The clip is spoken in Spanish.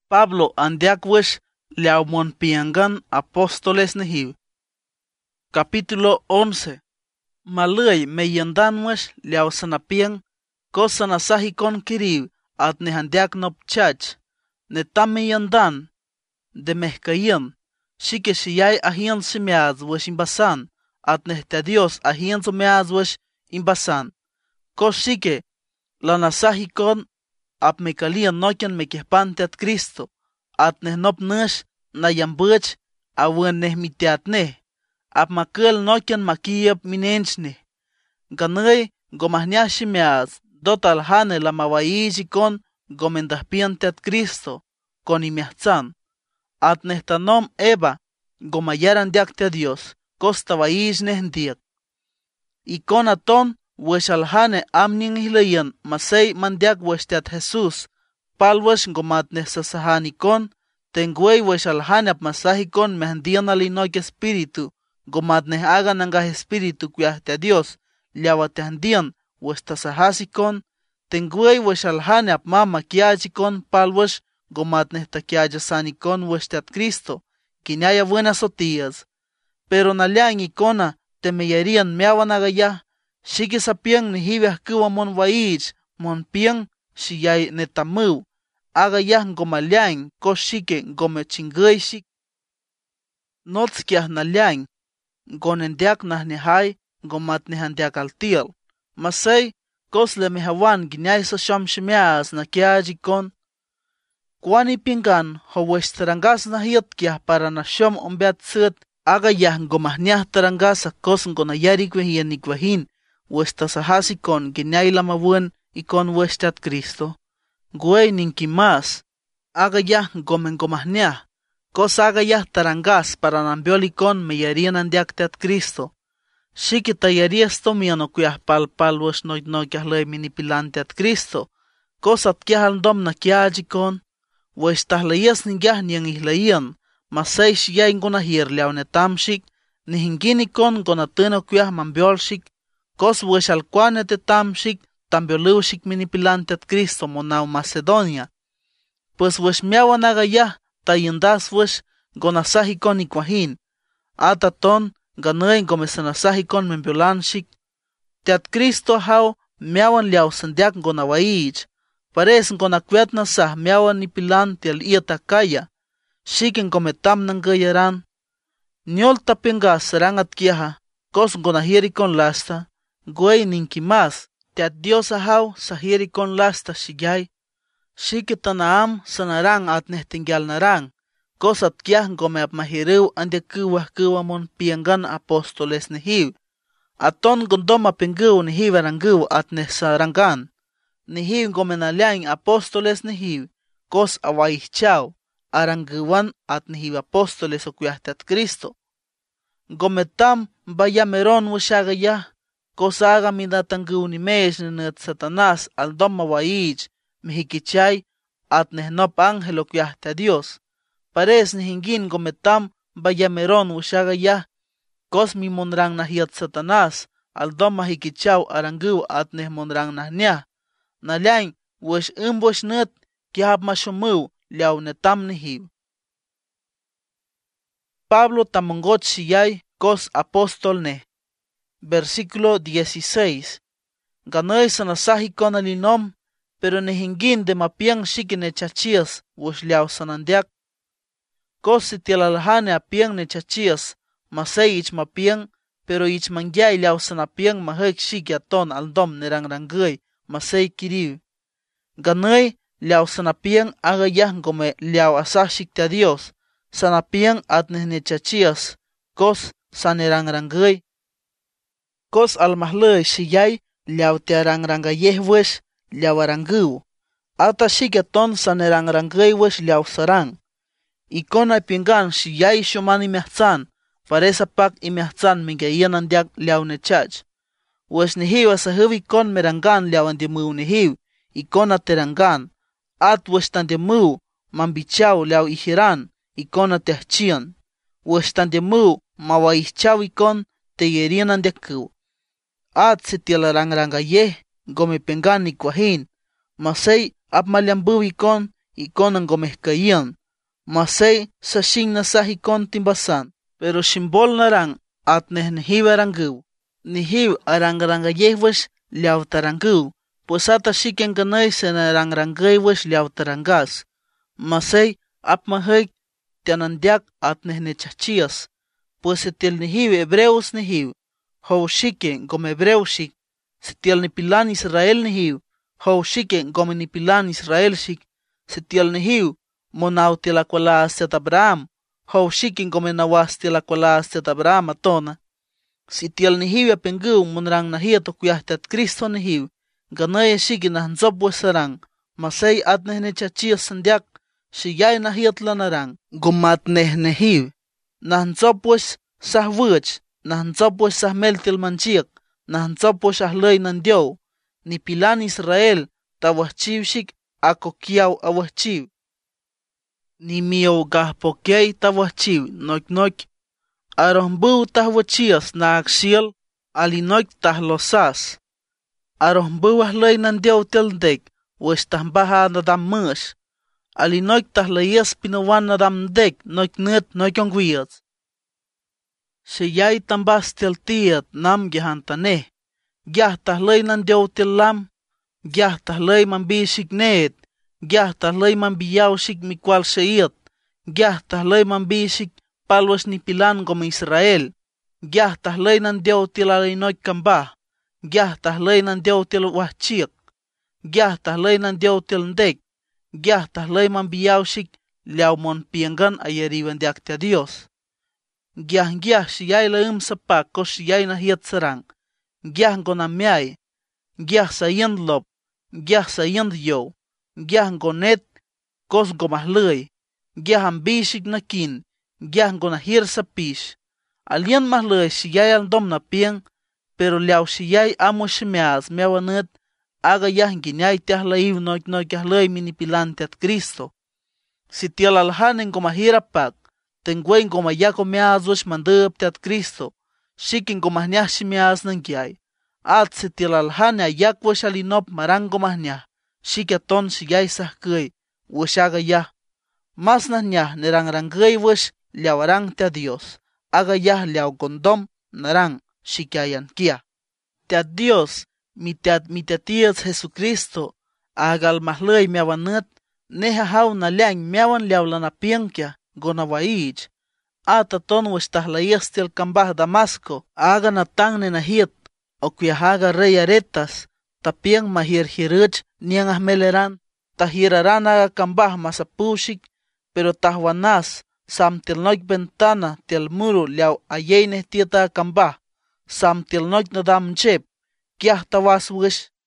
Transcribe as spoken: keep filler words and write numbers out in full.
Pablo andiak wish liao monpiangan apóstoles nehiv. Capítulo once. Malay me yandan wish liao sanapiang cosa nasahikon kiriv at nehandiak nop chach. Netame yandan de mehkayan. Shike shiyay ahian simeaz wish imbasan at nehte Dios ahian sumeaz wish imbasan. Kos shike la nasahikon ap mekalian nokian mekehpante at Cristo, at neh nop nush na yambuch awen neh mitiat neh, ap makel nokian makiyap minenchne. Ganay gomahniashi meaz, dotal hane la mawaiji kon gomendahpiante at Cristo, kon imiachzan. At neh tanom eba, gomayaran diakte a Dios, costa waij neh ndiak. Y kon aton, wesh alhane amnin ihlayan masay mandiak wesh teat Jesus, palwesh gomat neh sasahanikon, tengwey wesh alhane ap masahikon mehandian alinoik espíritu, gomat neh hagan angah espíritu cuiahte a Dios, liawate handian wesh tasahasikon, tengwey wesh alhane ap mama kiachikon, palwesh gomat neh takiayasanikon wesh teat Cristo, kinyaya buenas sotías. Pero naliang ikona temeyarian meawan agayah, shike sapiang ni hibah kuwa mon waij, mon piang, shiyay netamu, agayah ngomaliang, ko shike ngome chingay shik. Notskiah naliang, ngonendiak nah nehay, ngomat nehandiak altial. Masay, kos le mehawan ginyay sa sham shimeaz na kiajikon. Kwani pingan, hawesh tarangas na hiyat kiah para na sham ombeat sut, agayah ngomahniah tarangas sa kos ngonayarik wehian nikwahin, wesh tasahasikon ginyay lamawun ikon wesh teat Cristo. Gwey ninkimas, agayah gomen gomahniah, kos agayah tarangas para nambiolikon meyarian andiak teat Cristo. Shiki tayarias tomiano kuyah palpal wesh noit noikah lay minipilan teat Cristo, kos at kiahal dom na kiajikon, wesh tahlayas ningyah niyang ihlayan, masay shiyay ngonahir liaw netamshik, nihinginikon gonatino kuyah mambiolshik, kos wesh alkwane te tamshik, tambiolushik minipilante at Cristo monaw Macedonia. Pues wesh miawan agayah, tayendas wesh, gonasahikon ikwahin. Ataton, ganay gomesanasahikon membiolanshik. Teat Cristo haw, miawan liaw sandiak gonawaij. Pares gonakwet na sah miawan nipilan tial iya takaya. Shiken gometam ng gayaran. Nyol tapingas sarangat kiaha, kos gonahirikon lasta. Gwey ninkimas, teat Dios ahaw sahirikon lasta shigay. Shike tanaam sanarang at nehtingyal narang, kos at kiah gome ap mahiriw ande kuwah kuwa mon piangan apóstoles nehiw. Aton gondom apingiw nehiw arangiw at nesarangan. Nehiw gome naliang apóstoles nehiw, kos awaichaw, arangiwan at nehiw apóstoles o kuyahte at Cristo. Gome tam bayameron wishagayah, kos aga midatangiw ni mesh nenat Satanas al dom mawaij, mehikichay at nehnop angelo kuyahte a Dios. Pares nehingin gometam bayameron wishagayah, kos mi monrang nahiat Satanas al dom mahikichaw arangiw at nehmonrang nahniah. Naliang wesh umbosh net kihab mashomuw liaw netam nehiw. Pablo tamongot shiyay kos apóstol neh. Versículo dieciséis. Ganay sanasahikon alinom, pero nehingin de mapiang shike nechachias wesh liaw sanandiak. Kos sitialalhane apiang nechachias, masay ich mapiang, pero ich mangyay liaw sanapiang mahek shike aton aldom nerangrangay, masay kiriw. Ganay liaw sanapiang agayah gome liaw asashik te a Dios, sanapiang at nehnechachias, kos sanerangrangay. Kos almahlay shiyay liaw te arangrangayeh wesh liaw arangiw. Ata shike aton sanerangrangay wesh liaw sarang. Ikon ay pingan shiyay shuman imiachzan, paresa pak imiachzan mingayan andiak liaw nechach. Wesh nehiw asahiv ikon merangan liaw andimuw nehiw, ikon aterangan. At wesh tandimuw mambichaw liaw ihiran, ikon atehchian. Wesh tandimuw mawaichaw ikon teyerian andiakuw. At sitialarangrangayeh, gome pengan ikwahin, masay ap maliambuw ikon, icon ngomehkayan. Masay sa shing nasah icon timbasan, pero shimbol narang at nehnehiv arangu. Nihiv arangarangayehwash liaw tarangu, pues ata shiken ganay sa narangrangaywash liaw tarangas. Masay apmahayk tianandyak at nehnechachias, pues setiel nihiv hebreos nihiv, how shiken gom hebreo shik, setiel nipilan Israel nihiv, how shiken gom nipilan Israel shik, setiel nihiv monaw tilakwalaas tet Abraham, how shiken gom nawas tilakwalaas tet Abraham atona. Sitiel nihiw apengu munrang nahiat okuyah tet Kristo nihiw, ganay shiki nahanzop wesarang, masay at nehnechachias sandyak, shiyay nahiat lanarang, gumat nehnehiw. Nahanzop wes sahwuch, nahanzop wes sahmeltil manchiak, nahanzop wes ahlay nandyaw, nipilan Israel, tawahchiw shik akokyaw awahchiw. Ni miyaw gahpokyay tawahchiw, noik noik, arohmbu tahwachias na axiel, alinoik tahlosas. Arohmbu ahlay nandyaw tildek, wes tahbaha nadam mush. Alinoik tahlayas pinawan nadam dek, noik net noik ongwiats. Shiyay tambas tiltiat nam gihantaneh, gyah tahlay nandyaw tilam, gyah tahlay mambishik net, gyah tahlay mambiyaw shik mikwal shayat, gyah tahlay mambishik palwas nipilan gom Israel, gyah tahlay nandyaw tilalinoik kambah, gyah tahlay nandyaw til wahchiak, gyah tahlay nandyaw tilndek, gyah tahlay mambiyaw shik liaw mon piangan ayariwan diaktia Dios. Gyah gyah shiyay laim sapak ko shiyay nahiat sarang, gyah gonamyay, gyah sayand lop, gyah sayand yo, gyah gonet, kos gomahlay, gyah ambishik nakin, gyah gonahir sa pish. Alien mahlay shiyay aldom na piang, pero liaw shiyay amo shmeaz meawanet, aga yah ginyay tiahlaiv noik noik ahlay minipilante at Kristo. Si tial alhanen gomahirapak, tengwen gomayako meaz wash mandab te at Kristo, shikin gomahnyah shmeaz nangyay. At si tial alhane ayak wash alinop marang gomahnyah, shikaton shiyay sahkay, wash aga yah. Mas nanyah nerangrangay wash liawarang te a Dios, aga yah liaw gondom narang shikayan kia. Te a Dios, mi teat mi teatias Jesucristo, agal mahlay meawanet, nehahaw na liang meawan liaw lanapiangkia, gonawaich. Ata ton wash tahlayas til kambah Damasco, aga natang nenahit, o kuyahaga rey aretas, tapiang mahirhirich niang ahmeleran, tahiraran aga kambah masapushik, pero tahwanas, sam tilnoik ventana til muro liaw ayay nehtieta kambah, sam tilnoik nadam chep, kiah tawas wish,